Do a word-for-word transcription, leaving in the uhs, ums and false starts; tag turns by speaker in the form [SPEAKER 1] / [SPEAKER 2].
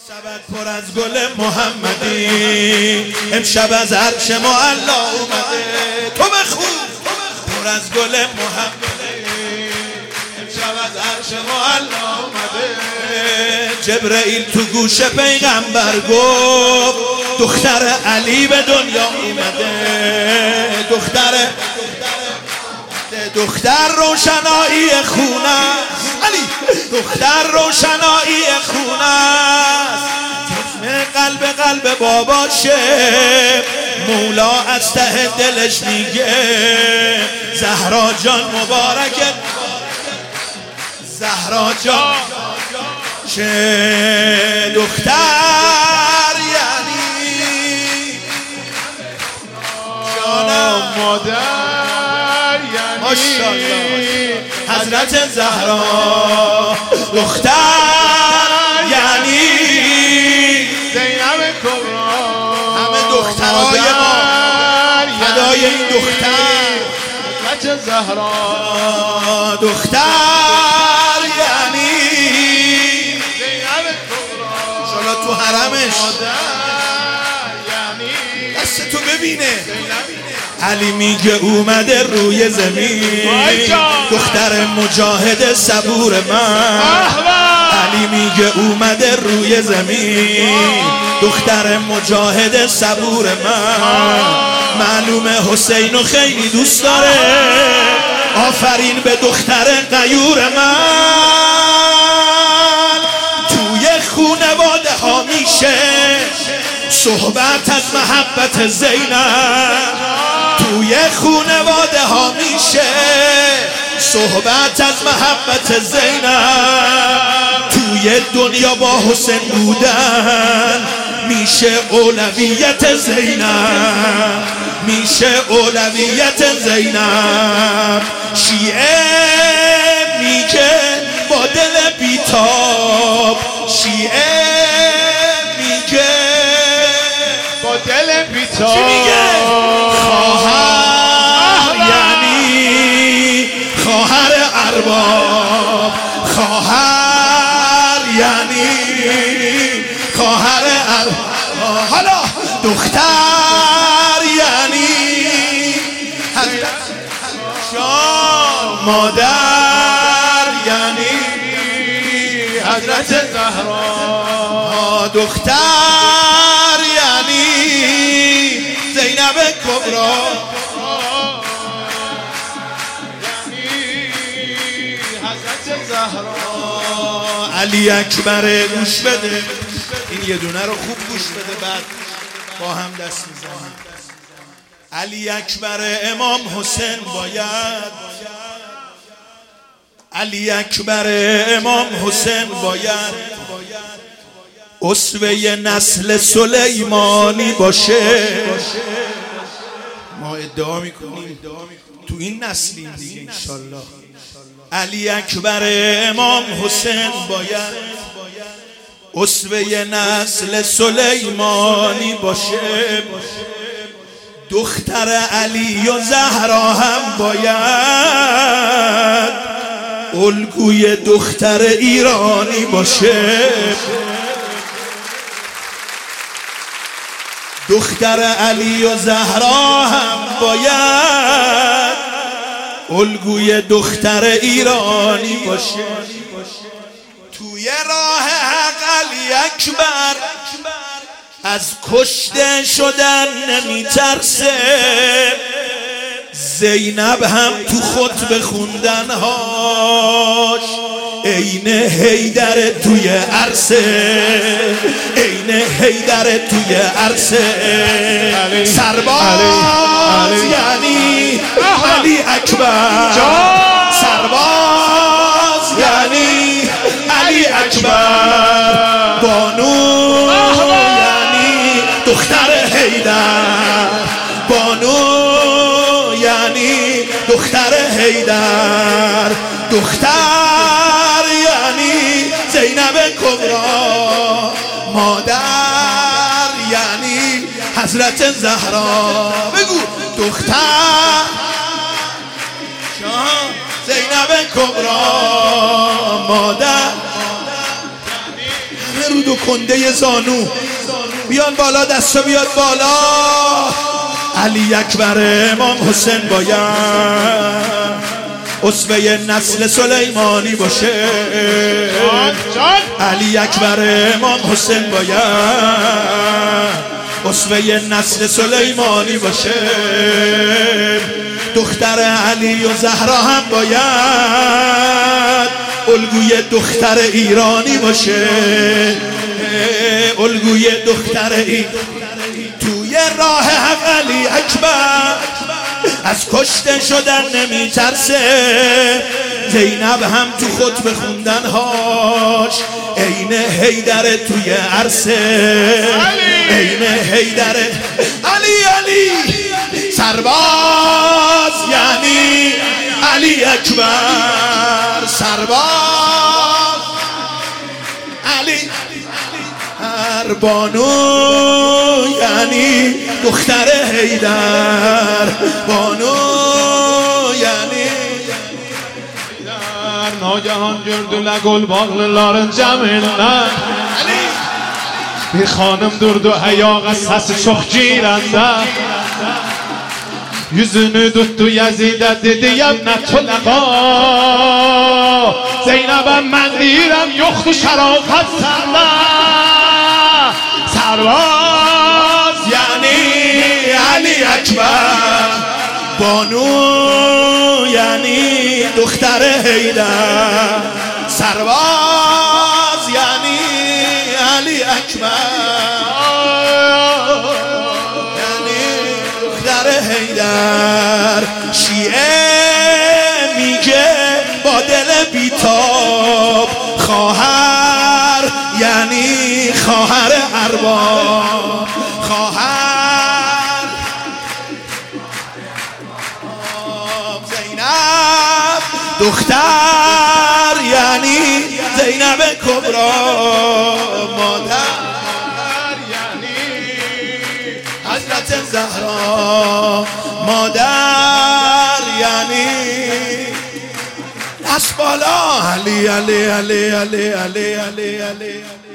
[SPEAKER 1] سبد پر از گل محمدی، امشب از عرش معلا اومده. تو بخون پر از گل محمدی، امشب از عرش معلا اومده. جبرئیل تو گوش پیغمبر گفت دختر علی به دنیا اومده. دختر دختر روشنایی خونه است، علی دختر روشنایی خونه است. چشم قلب قلب باباشه، مولا از ته دلش میگه زهرا جان مبارکت، زهرا جان. چه دختر یعنی جانم مادر، ماشاءالله حضرت زهرا. دختر یعنی
[SPEAKER 2] زینب کبرا،
[SPEAKER 1] همه دخترای ما فدای این دختر
[SPEAKER 2] حضرت زهرا.
[SPEAKER 1] دختر یعنی
[SPEAKER 2] زینب کبرا،
[SPEAKER 1] شالا تو حرمش
[SPEAKER 2] یعنی
[SPEAKER 1] دست تو ببینه. علی میگه اومده روی زمین، دختر مجاهد صبور من. علی میگه اومده روی زمین، دختر مجاهد صبور من. معلومه حسینو خیلی دوست داره، آفرین به دختر غیور من. توی خونواده ها میشه صحبت از محبت زینب، توی خونواده ها میشه صحبت از محبت زینب. توی دنیا با حسین بودن میشه اولویت زینب، میشه اولویت زینب. شیعه میگه با دل بیتاب، شیعه میگه
[SPEAKER 2] با دل بیتاب.
[SPEAKER 1] چی میگه؟ خواهر یعنی خواهر ارباب، خواهر یعنی خواهر ارباب. حالا دختر یعنی جان، مادر یعنی حضرت زهرا. دختر یعنی زینب کبرا،
[SPEAKER 2] حضرت زهرا.
[SPEAKER 1] علی اکبر گوش بده، این یه دونه رو خوب گوش بده بعد با هم دست میزنیم. علی اکبر امام حسین باید، علی اکبر امام حسین باید اسوه نسل سلیمانی باشه. ما ادعا میکنیم تو این نسلیم دیگه انشالله. علی اکبر امام حسین باید اسوه نسل سلیمانی باشه. دختر علی و زهرا هم باید الگوی دختر ایرانی باشه. دختر علی و زهرا هم باید الگوی دختر ایرانی باشه. توی راه حق علی اکبر از کشته شدن نمیترسه. زینب هم تو خطبه خوندنهاش عین حیدر توی عرصه، عین حیدر توی عرصه. سرباز یعنی علی اکبر، سرباز یعنی علی اکبر. بانو یعنی دختر حیدر، بانو یعنی دختر حیدر. دختر یعنی زینب کبرا، مادر یعنی حضرت زهرا. بگو دختر زینب کبرا، مادر. همه رو دود و کنده زانو. بیان بالا، دستا بیاد بالا. علی اکبر امام حسین باید اسوه نسل سلیمانی باشه. علی اکبر امام حسین باید اسوه نسل سلیمانی باشه. دختر علی و زهرا هم باید الگوی دختر ایرانی باشه. الگوی دختر ایرانی توی راه حق. علی اکبر از کشته شدن نمی ترسه. زینب هم تو خطبه خوندن هاش عین حیدر توی عرصه. عین حیدر. علی علی سرباز یعنی علی اکبر. سرباز علی هر بانو یعنی دختر حیدر. بانو یعنی
[SPEAKER 2] حیدر. ناگهان gördüler gol bağlıların cəmindən. Bir xanım durdu ayağa, səsi çox girəndə. Yüzünü tuttu Yezidə, dedi yəbnə tüləqa. Zeynəbəm mən deyirəm, yoxdur şərafət səndə.
[SPEAKER 1] سرباز یعنی علی اکبر. بانو یعنی دختر حیدر. سرباز یعنی علی اکبر یعنی دختر حیدر. شیعه میگه با دل بیتاب خواهر یعنی خواهر ارباب. خواهر زینب دختر یعنی زینب کبرا. مادر یعنی حضرت زهرا. مادر یعنی دست بالا. علی علی علی علی علی علی علی